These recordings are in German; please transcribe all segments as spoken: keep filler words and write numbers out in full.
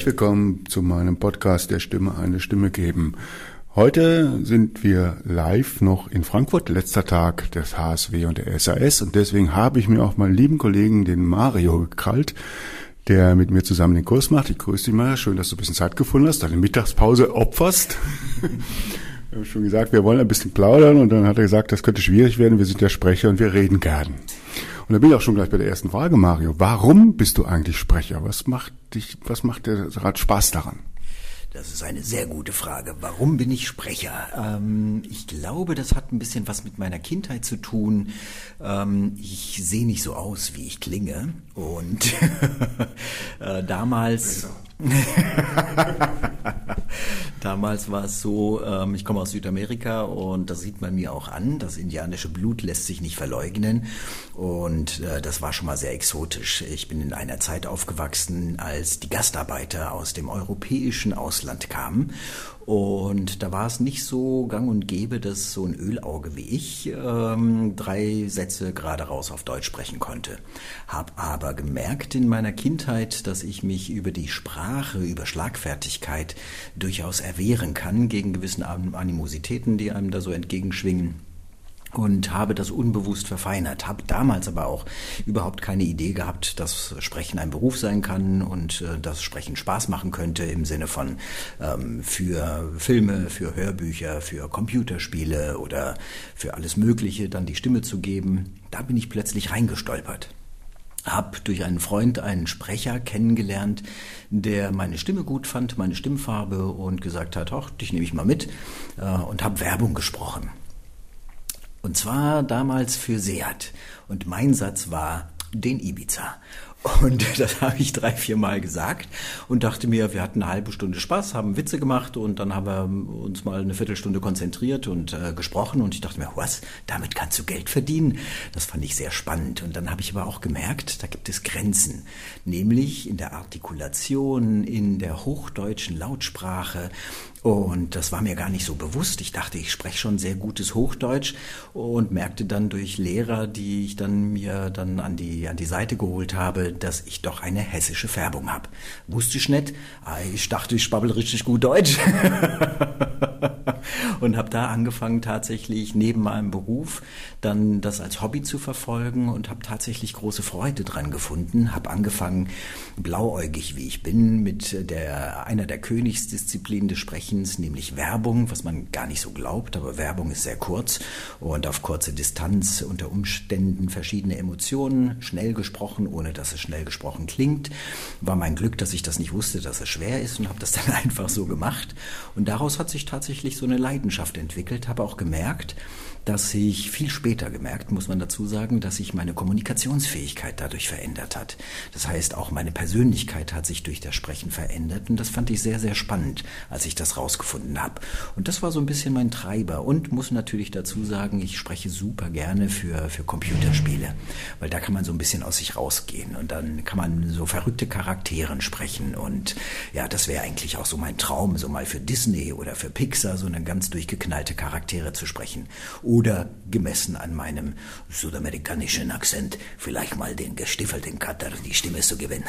willkommen zu meinem Podcast Der Stimme eine Stimme geben. Heute sind wir live noch in Frankfurt, letzter Tag des H S W und der S A S, und deswegen habe ich mir auch meinen lieben Kollegen, den Mario, gekrallt, der mit mir zusammen den Kurs macht. Ich grüße dich mal, schön, dass du ein bisschen Zeit gefunden hast, deine Mittagspause opferst. Ich habe schon gesagt, wir wollen ein bisschen plaudern, und dann hat er gesagt, das könnte schwierig werden, wir sind ja Sprecher und wir reden gern. Und da bin ich auch schon gleich bei der ersten Frage, Mario. Warum bist du eigentlich Sprecher? Was macht dich, was macht dir gerade Spaß daran? Das ist eine sehr gute Frage. Warum bin ich Sprecher? Ähm, ich glaube, das hat ein bisschen was mit meiner Kindheit zu tun. Ähm, ich sehe nicht so aus, wie ich klinge. Und äh, damals... Damals war es so, ähm, ich komme aus Südamerika, und das sieht man mir auch an. Das indianische Blut lässt sich nicht verleugnen, und äh, das war schon mal sehr exotisch. Ich bin in einer Zeit aufgewachsen, als die Gastarbeiter aus dem europäischen Ausland kamen, und da war es nicht so gang und gäbe, dass so ein Ölauge wie ich ähm, drei Sätze gerade raus auf Deutsch sprechen konnte. Hab aber gemerkt in meiner Kindheit, dass ich mich über die Sprache, über Schlagfertigkeit durchaus erwehren kann gegen gewissen Animositäten, die einem da so entgegenschwingen. Und habe das unbewusst verfeinert, habe damals aber auch überhaupt keine Idee gehabt, dass Sprechen ein Beruf sein kann und äh, dass Sprechen Spaß machen könnte im Sinne von ähm, für Filme, für Hörbücher, für Computerspiele oder für alles Mögliche dann die Stimme zu geben. Da bin ich plötzlich reingestolpert. Hab durch einen Freund einen Sprecher kennengelernt, der meine Stimme gut fand, meine Stimmfarbe, und gesagt hat, ach, dich nehme ich mal mit, äh, und habe Werbung gesprochen. Und zwar damals für Seat. Und mein Satz war, den Ibiza. Und das habe ich drei, vier Mal gesagt und dachte mir, wir hatten eine halbe Stunde Spaß, haben Witze gemacht, und dann haben wir uns mal eine Viertelstunde konzentriert und äh, gesprochen, und ich dachte mir, was, damit kannst du Geld verdienen? Das fand ich sehr spannend, und dann habe ich aber auch gemerkt, da gibt es Grenzen, nämlich in der Artikulation, in der hochdeutschen Lautsprache. Und das war mir gar nicht so bewusst. Ich dachte, ich spreche schon sehr gutes Hochdeutsch, und merkte dann durch Lehrer, die ich dann mir dann an die an die Seite geholt habe, dass ich doch eine hessische Färbung habe. Wusste ich nicht. Ich dachte, ich spabbel richtig gut Deutsch. Und habe da angefangen, tatsächlich neben meinem Beruf dann das als Hobby zu verfolgen, und habe tatsächlich große Freude dran gefunden. Habe angefangen, blauäugig wie ich bin, mit der einer der Königsdisziplinen des Sprechens, nämlich Werbung, was man gar nicht so glaubt, aber Werbung ist sehr kurz und auf kurze Distanz, unter Umständen verschiedene Emotionen, schnell gesprochen, ohne dass es schnell gesprochen klingt. War mein Glück, dass ich das nicht wusste, dass es schwer ist, und habe das dann einfach so gemacht. Und daraus hat sich tatsächlich so eine Leidenschaft entwickelt. Habe auch gemerkt, dass ich viel später gemerkt, muss man dazu sagen, dass sich meine Kommunikationsfähigkeit dadurch verändert hat. Das heißt, auch meine Persönlichkeit hat sich durch das Sprechen verändert, und das fand ich sehr, sehr spannend, als ich das rausgefunden habe. Und das war so ein bisschen mein Treiber, und muss natürlich dazu sagen, ich spreche super gerne für, für Computerspiele, weil da kann man so ein bisschen aus sich rausgehen, und dann kann man so verrückte Charakteren sprechen, und ja, das wäre eigentlich auch so mein Traum, so mal für Disney oder für Pixar so eine ganz durchgeknallte Charaktere zu sprechen. Oder gemessen an meinem südamerikanischen Akzent vielleicht mal den gestiefelten Kater die Stimme zu gewinnen.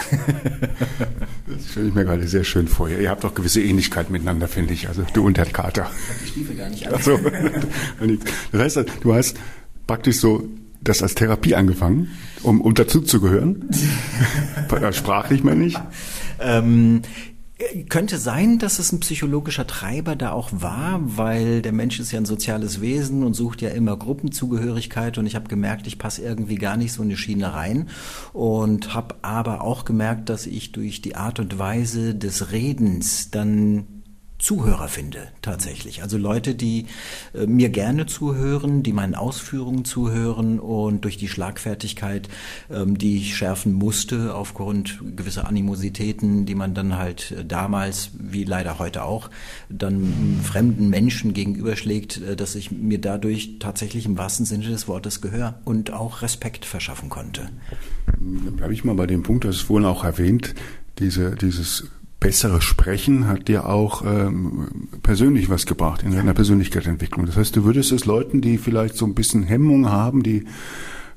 Das stelle ich mir gerade sehr schön vor. Ihr habt auch gewisse Ähnlichkeit miteinander, finde ich. Also du und der Kater. Ich habe die Stiefel gar nicht an. Ach so. Das heißt, du hast praktisch so das als Therapie angefangen, um, um dazu zu gehören? Sprachlich meine ich? Ähm... Könnte sein, dass es ein psychologischer Treiber da auch war, weil der Mensch ist ja ein soziales Wesen und sucht ja immer Gruppenzugehörigkeit, und ich habe gemerkt, ich passe irgendwie gar nicht so in eine Schiene rein, und habe aber auch gemerkt, dass ich durch die Art und Weise des Redens dann Zuhörer finde, tatsächlich. Also Leute, die äh, mir gerne zuhören, die meinen Ausführungen zuhören, und durch die Schlagfertigkeit, ähm, die ich schärfen musste aufgrund gewisser Animositäten, die man dann halt äh, damals, wie leider heute auch, dann fremden Menschen gegenüberschlägt, äh, dass ich mir dadurch tatsächlich im wahrsten Sinne des Wortes Gehör und auch Respekt verschaffen konnte. Dann bleibe ich mal bei dem Punkt, das ist vorhin auch erwähnt, diese, dieses bessere Sprechen hat dir auch ähm, persönlich was gebracht in deiner Persönlichkeitsentwicklung. Das heißt, du würdest es Leuten, die vielleicht so ein bisschen Hemmung haben, die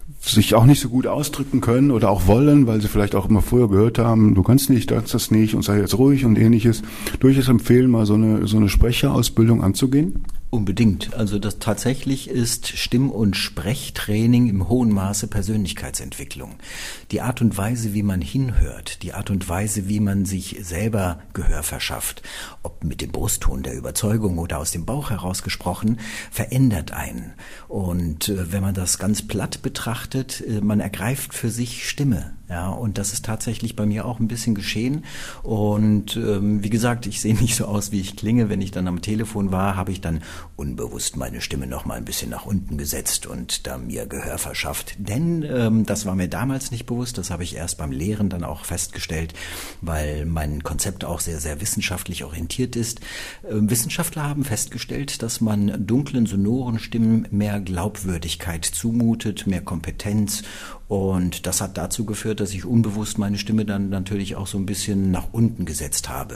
sich auch nicht so gut ausdrücken können oder auch wollen, weil sie vielleicht auch immer früher gehört haben, du kannst nicht, kannst das nicht und sei jetzt ruhig und ähnliches, durchaus empfehlen, mal so eine, so eine Sprecherausbildung anzugehen? Unbedingt. Also das tatsächlich ist Stimm- und Sprechtraining im hohen Maße Persönlichkeitsentwicklung. Die Art und Weise, wie man hinhört, die Art und Weise, wie man sich selber Gehör verschafft, ob mit dem Brustton der Überzeugung oder aus dem Bauch heraus gesprochen, verändert einen. Und äh, wenn man das ganz platt betrachtet, äh, man ergreift für sich Stimme. Ja, und das ist tatsächlich bei mir auch ein bisschen geschehen. Und ähm, wie gesagt, ich sehe nicht so aus, wie ich klinge. Wenn ich dann am Telefon war, habe ich dann unbewusst meine Stimme noch mal ein bisschen nach unten gesetzt und da mir Gehör verschafft. Denn ähm, das war mir damals nicht bewusst. Das habe ich erst beim Lehren dann auch festgestellt, weil mein Konzept auch sehr, sehr wissenschaftlich orientiert ist. Ähm, Wissenschaftler haben festgestellt, dass man dunklen, sonoren Stimmen mehr Glaubwürdigkeit zumutet, mehr Kompetenz. Und das hat dazu geführt, dass ich unbewusst meine Stimme dann natürlich auch so ein bisschen nach unten gesetzt habe.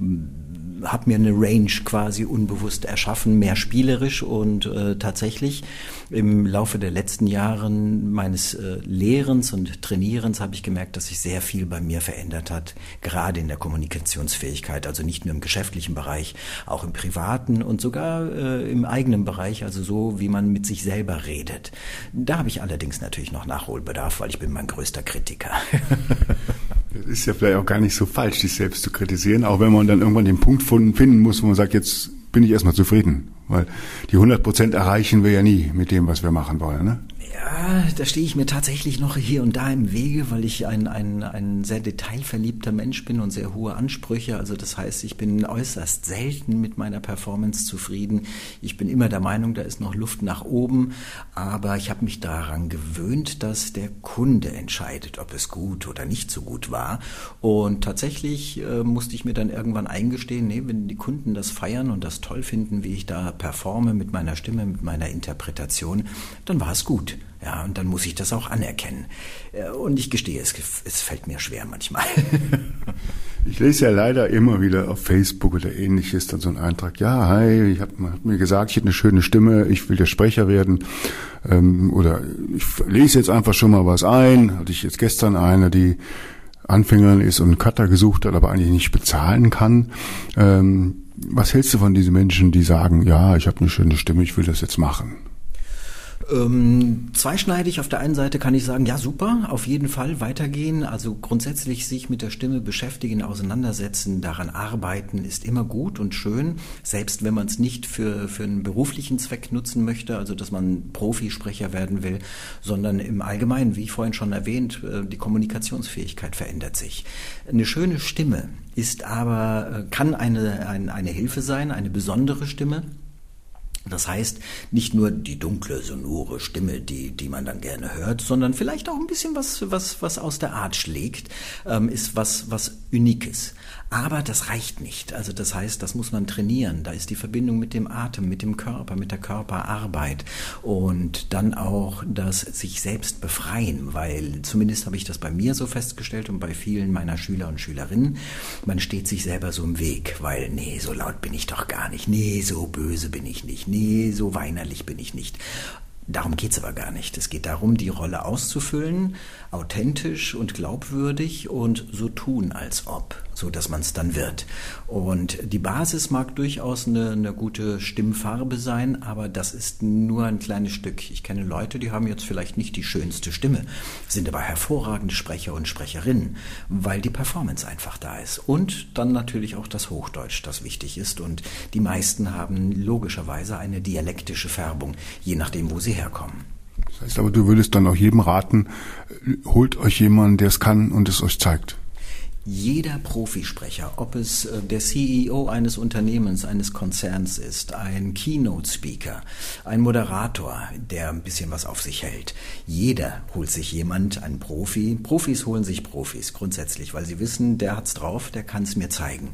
Hab mir eine Range quasi unbewusst erschaffen, mehr spielerisch und äh, tatsächlich im Laufe der letzten Jahre meines äh, Lehrens und Trainierens habe ich gemerkt, dass sich sehr viel bei mir verändert hat, gerade in der Kommunikationsfähigkeit, also nicht nur im geschäftlichen Bereich, auch im privaten und sogar äh, im eigenen Bereich, also so, wie man mit sich selber redet. Da habe ich allerdings natürlich noch Nachholbedarf, weil ich bin mein größter Kritiker. Das ist ja vielleicht auch gar nicht so falsch, sich selbst zu kritisieren, auch wenn man dann irgendwann den Punkt finden muss, wo man sagt, jetzt bin ich erstmal zufrieden, weil die hundert Prozent erreichen wir ja nie mit dem, was wir machen wollen, ne? Ja, da stehe ich mir tatsächlich noch hier und da im Wege, weil ich ein, ein, ein sehr detailverliebter Mensch bin und sehr hohe Ansprüche. Also das heißt, ich bin äußerst selten mit meiner Performance zufrieden. Ich bin immer der Meinung, da ist noch Luft nach oben. Aber ich habe mich daran gewöhnt, dass der Kunde entscheidet, ob es gut oder nicht so gut war. Und tatsächlich äh, musste ich mir dann irgendwann eingestehen, nee, wenn die Kunden das feiern und das toll finden, wie ich da performe mit meiner Stimme, mit meiner Interpretation, dann war es gut. Ja, und dann muss ich das auch anerkennen. Und ich gestehe, es, es fällt mir schwer manchmal. Ich lese ja leider immer wieder auf Facebook oder ähnliches dann so einen Eintrag, ja, hi, ich habe hab mir gesagt, ich hätte eine schöne Stimme, ich will der Sprecher werden. Ähm, oder ich lese jetzt einfach schon mal was ein. Hatte ich jetzt gestern eine, die Anfängerin ist und einen Cutter gesucht hat, aber eigentlich nicht bezahlen kann. Ähm, was hältst du von diesen Menschen, die sagen, ja, ich habe eine schöne Stimme, ich will das jetzt machen? Ähm, zweischneidig. Auf der einen Seite kann ich sagen, ja super, auf jeden Fall weitergehen. Also grundsätzlich sich mit der Stimme beschäftigen, auseinandersetzen, daran arbeiten ist immer gut und schön. Selbst wenn man es nicht für, für einen beruflichen Zweck nutzen möchte, also dass man Profisprecher werden will, sondern im Allgemeinen, wie ich vorhin schon erwähnt, die Kommunikationsfähigkeit verändert sich. Eine schöne Stimme ist aber, kann eine, eine, eine Hilfe sein, eine besondere Stimme. Das heißt, nicht nur die dunkle, sonore Stimme, die, die man dann gerne hört, sondern vielleicht auch ein bisschen was, was, was aus der Art schlägt, ähm, ist was, was Unikes. Aber das reicht nicht. Also das heißt, das muss man trainieren. Da ist die Verbindung mit dem Atem, mit dem Körper, mit der Körperarbeit und dann auch das sich selbst befreien, weil zumindest habe ich das bei mir so festgestellt und bei vielen meiner Schüler und Schülerinnen, man steht sich selber so im Weg, weil nee, so laut bin ich doch gar nicht, nee, so böse bin ich nicht, nee, so weinerlich bin ich nicht. Darum geht's aber gar nicht. Es geht darum, die Rolle auszufüllen, authentisch und glaubwürdig und so tun, als ob, so dass man es dann wird. Und die Basis mag durchaus eine, eine gute Stimmfarbe sein, aber das ist nur ein kleines Stück. Ich kenne Leute, die haben jetzt vielleicht nicht die schönste Stimme, sind aber hervorragende Sprecher und Sprecherinnen, weil die Performance einfach da ist. Und dann natürlich auch das Hochdeutsch, das wichtig ist. Und die meisten haben logischerweise eine dialektische Färbung, je nachdem, wo sie herkommen. Das heißt aber, du würdest dann auch jedem raten, holt euch jemanden, der es kann und es euch zeigt. Jeder Profisprecher, ob es der C E O eines Unternehmens, eines Konzerns ist, ein Keynote-Speaker, ein Moderator, der ein bisschen was auf sich hält. Jeder holt sich jemand, einen Profi. Profis holen sich Profis grundsätzlich, weil sie wissen, der hat's drauf, der kann es mir zeigen.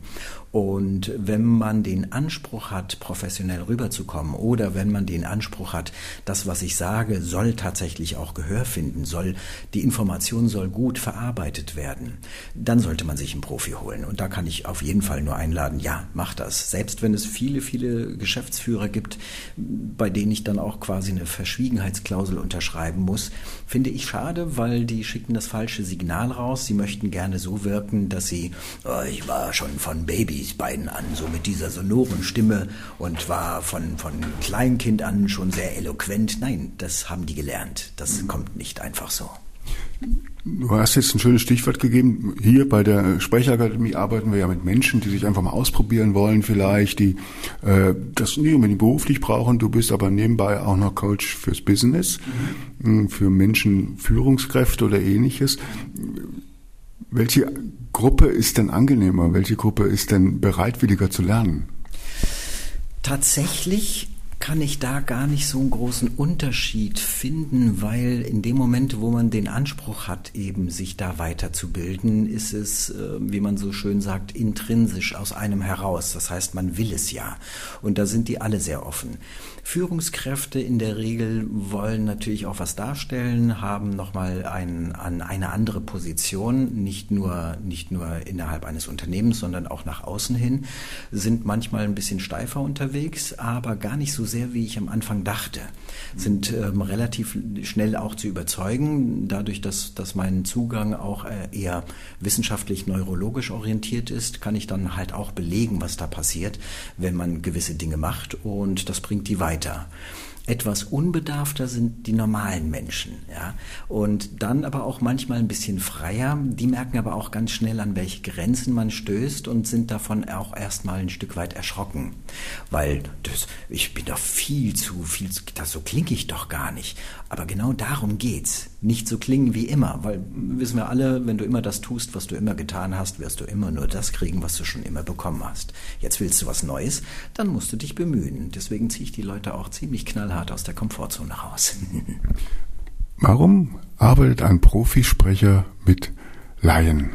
Und wenn man den Anspruch hat, professionell rüberzukommen oder wenn man den Anspruch hat, das, was ich sage, soll tatsächlich auch Gehör finden, soll, die Information soll gut verarbeitet werden, dann sollte sollte man sich einen Profi holen. Und da kann ich auf jeden Fall nur einladen, ja, mach das. Selbst wenn es viele, viele Geschäftsführer gibt, bei denen ich dann auch quasi eine Verschwiegenheitsklausel unterschreiben muss, finde ich schade, weil die schicken das falsche Signal raus. Sie möchten gerne so wirken, dass sie, oh, ich war schon von Babysbeinen an, so mit dieser sonoren Stimme und war von, von Kleinkind an schon sehr eloquent. Nein, das haben die gelernt. Das mhm. kommt nicht einfach so. Du hast jetzt ein schönes Stichwort gegeben. Hier bei der Sprecherakademie arbeiten wir ja mit Menschen, die sich einfach mal ausprobieren wollen vielleicht, die äh, das nicht unbedingt beruflich brauchen. Du bist aber nebenbei auch noch Coach fürs Business, mhm. für Menschen, Führungskräfte oder Ähnliches. Welche Gruppe ist denn angenehmer? Welche Gruppe ist denn bereitwilliger zu lernen? Tatsächlich kann ich da gar nicht so einen großen Unterschied finden, weil in dem Moment, wo man den Anspruch hat, eben sich da weiterzubilden, ist es, wie man so schön sagt, intrinsisch aus einem heraus. Das heißt, man will es ja. Und da sind die alle sehr offen. Führungskräfte in der Regel wollen natürlich auch was darstellen, haben nochmal ein, an eine andere Position, nicht nur, nicht nur innerhalb eines Unternehmens, sondern auch nach außen hin, sind manchmal ein bisschen steifer unterwegs, aber gar nicht so sehr, wie ich am Anfang dachte, sind ähm, relativ schnell auch zu überzeugen, dadurch, dass, dass mein Zugang auch äh, eher wissenschaftlich-neurologisch orientiert ist, kann ich dann halt auch belegen, was da passiert, wenn man gewisse Dinge macht, und das bringt die weiter. Etwas unbedarfter sind die normalen Menschen, ja, und dann aber auch manchmal ein bisschen freier. Die merken aber auch ganz schnell, an welche Grenzen man stößt, und sind davon auch erstmal ein Stück weit erschrocken, weil das, ich bin doch viel zu viel, das, so klinge ich doch gar nicht. Aber genau darum geht's, nicht so klingen wie immer, weil wissen wir alle, wenn du immer das tust, was du immer getan hast, wirst du immer nur das kriegen, was du schon immer bekommen hast. Jetzt willst du was Neues, dann musst du dich bemühen. Deswegen ziehe ich die Leute auch ziemlich knallhart aus der Komfortzone raus. Warum arbeitet ein Profisprecher mit Laien?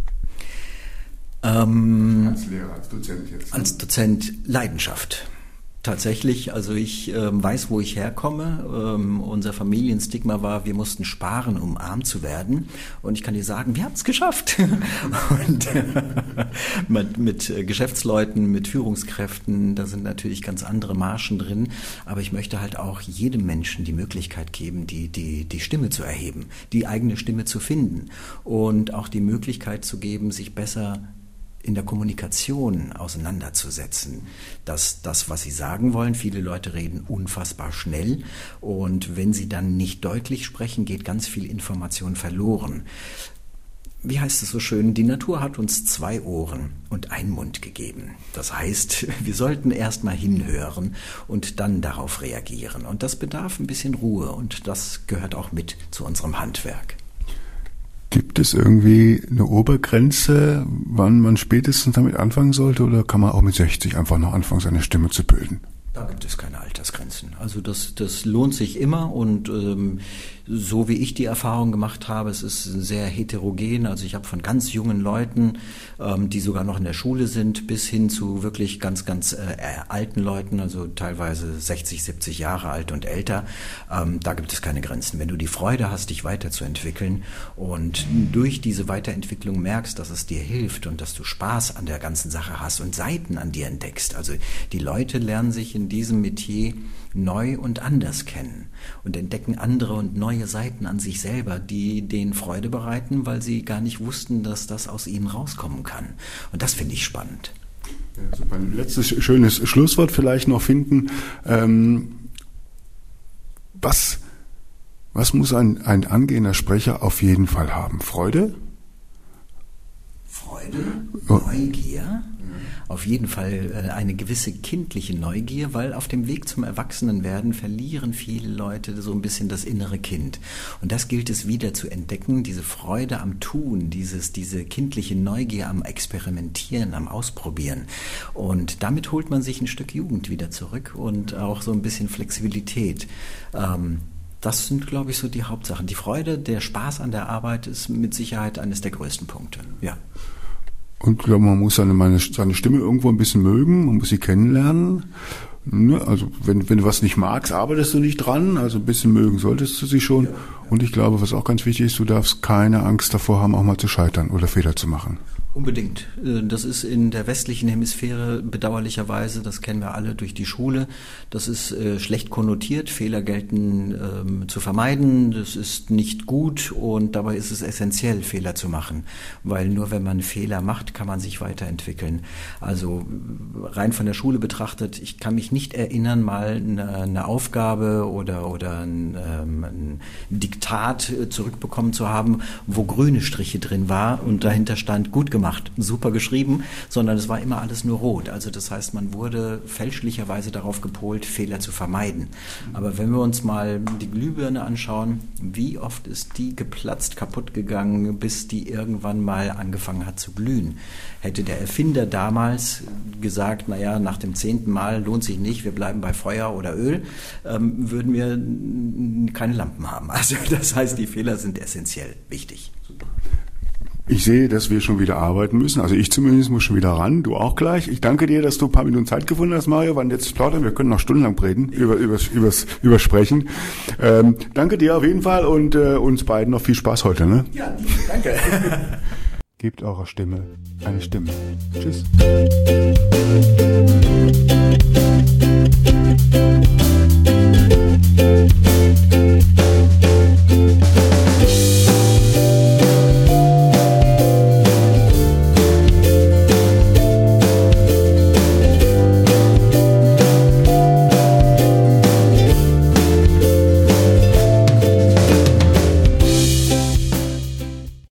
Ähm, als Lehrer, als Dozent jetzt. Als Dozent Leidenschaft. Tatsächlich, also ich ähm, weiß, wo ich herkomme. Ähm, unser Familienstigma war, wir mussten sparen, um arm zu werden. Und ich kann dir sagen, wir haben es geschafft. Und äh, mit, mit Geschäftsleuten, mit Führungskräften, da sind natürlich ganz andere Margen drin. Aber ich möchte halt auch jedem Menschen die Möglichkeit geben, die, die, die Stimme zu erheben, die eigene Stimme zu finden und auch die Möglichkeit zu geben, sich besser in der Kommunikation auseinanderzusetzen, dass das, was sie sagen wollen, viele Leute reden unfassbar schnell, und wenn sie dann nicht deutlich sprechen, geht ganz viel Information verloren. Wie heißt es so schön, die Natur hat uns zwei Ohren und einen Mund gegeben. Das heißt, wir sollten erst mal hinhören und dann darauf reagieren. Und das bedarf ein bisschen Ruhe, und das gehört auch mit zu unserem Handwerk. Gibt es irgendwie eine Obergrenze, wann man spätestens damit anfangen sollte, oder kann man auch mit sechzig einfach noch anfangen, seine Stimme zu bilden? Da gibt es keine Altersgrenzen. Also das, das lohnt sich immer, und ähm, so wie ich die Erfahrung gemacht habe, es ist sehr heterogen. Also ich habe von ganz jungen Leuten, ähm, die sogar noch in der Schule sind, bis hin zu wirklich ganz, ganz äh, alten Leuten, also teilweise sechzig, siebzig Jahre alt und älter. Ähm, da gibt es keine Grenzen. Wenn du die Freude hast, dich weiterzuentwickeln und durch diese Weiterentwicklung merkst, dass es dir hilft und dass du Spaß an der ganzen Sache hast und Seiten an dir entdeckst. Also die Leute lernen sich in diesem Metier neu und anders kennen und entdecken andere und neue Seiten an sich selber, die denen Freude bereiten, weil sie gar nicht wussten, dass das aus ihnen rauskommen kann. Und das finde ich spannend. Ja, super. Ein letztes schönes Schlusswort vielleicht noch finden. Ähm, was, was muss ein, ein angehender Sprecher auf jeden Fall haben? Freude? Freude, Neugier. Auf jeden Fall eine gewisse kindliche Neugier, weil auf dem Weg zum Erwachsenenwerden verlieren viele Leute so ein bisschen das innere Kind. Und das gilt es wieder zu entdecken, diese Freude am Tun, dieses, diese kindliche Neugier am Experimentieren, am Ausprobieren. Und damit holt man sich ein Stück Jugend wieder zurück und auch so ein bisschen Flexibilität. Ähm, Das sind, glaube ich, so die Hauptsachen. Die Freude, der Spaß an der Arbeit ist mit Sicherheit eines der größten Punkte. Ja. Und ich glaube, man muss seine, meine, seine Stimme irgendwo ein bisschen mögen, man muss sie kennenlernen. Ne? Also wenn, wenn du was nicht magst, arbeitest du nicht dran. Also ein bisschen mögen solltest du sie schon. Ja, ja. Und ich glaube, was auch ganz wichtig ist, du darfst keine Angst davor haben, auch mal zu scheitern oder Fehler zu machen. Unbedingt. Das ist in der westlichen Hemisphäre bedauerlicherweise, das kennen wir alle durch die Schule, das ist äh, schlecht konnotiert, Fehler gelten ähm, zu vermeiden, das ist nicht gut und dabei ist es essentiell, Fehler zu machen, weil nur wenn man Fehler macht, kann man sich weiterentwickeln. Also rein von der Schule betrachtet, ich kann mich nicht erinnern, mal eine, eine Aufgabe oder, oder ein, ähm, ein Diktat zurückbekommen zu haben, wo grüne Striche drin war und dahinter stand, gut gemacht. Gemacht, super geschrieben, sondern es war immer alles nur rot. Also das heißt, man wurde fälschlicherweise darauf gepolt, Fehler zu vermeiden. Aber wenn wir uns mal die Glühbirne anschauen, wie oft ist die geplatzt, kaputt gegangen, bis die irgendwann mal angefangen hat zu glühen? Hätte der Erfinder damals gesagt, naja, nach dem zehnten Mal lohnt sich nicht, wir bleiben bei Feuer oder Öl, ähm, würden wir keine Lampen haben. Also das heißt, die Fehler sind essentiell wichtig. Super. Ich sehe, dass wir schon wieder arbeiten müssen. Also ich zumindest muss schon wieder ran. Du auch gleich. Ich danke dir, dass du ein paar Minuten Zeit gefunden hast, Mario. Wann jetzt plaudern? Wir können noch stundenlang reden, über, übers, übers, übers Sprechen. Ähm, danke dir auf jeden Fall und äh, uns beiden noch viel Spaß heute. Ne? Ja, danke. Gebt eurer Stimme eine Stimme. Tschüss.